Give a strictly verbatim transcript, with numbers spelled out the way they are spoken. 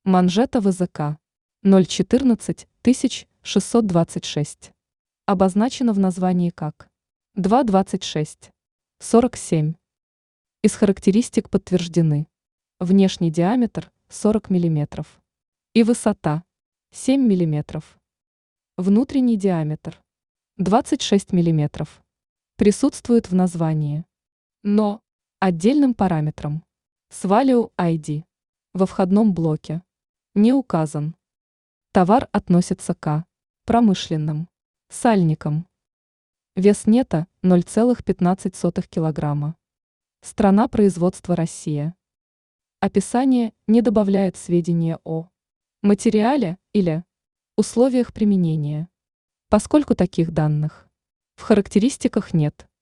Манжета ВЗК ноль четырнадцать тысяч шестьсот двадцать шесть. Обозначено в названии как два двадцать шесть сорок семь. Из характеристик подтверждены: внешний диаметр сорок миллиметров и высота семь миллиметров. Внутренний диаметр двадцать шесть миллиметров. Присутствует в названии, но отдельным параметром с Value ай ди во входном блоке не указан. Товар относится к промышленным сальникам. Вес нета ноль целых пятнадцать сотых килограмма. Страна производства Россия. Описание не добавляет сведения о материале или условиях применения, поскольку таких данных в характеристиках нет.